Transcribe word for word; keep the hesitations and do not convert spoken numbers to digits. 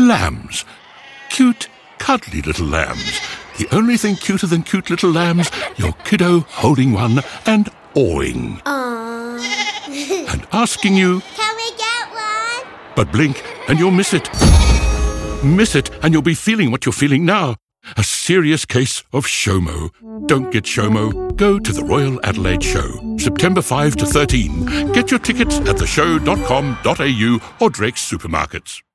lambs. Cute, cuddly little lambs. The only thing cuter than cute little lambs, your kiddo holding one and awing. Aww. And asking you, can we get one? But blink and you'll miss it. Miss it and you'll be feeling what you're feeling now. A serious case of SHOMO. Don't get SHOMO. Go to the Royal Adelaide Show, September fifth to thirteen. Get your tickets at the show dot com dot a u or Drake's Supermarkets.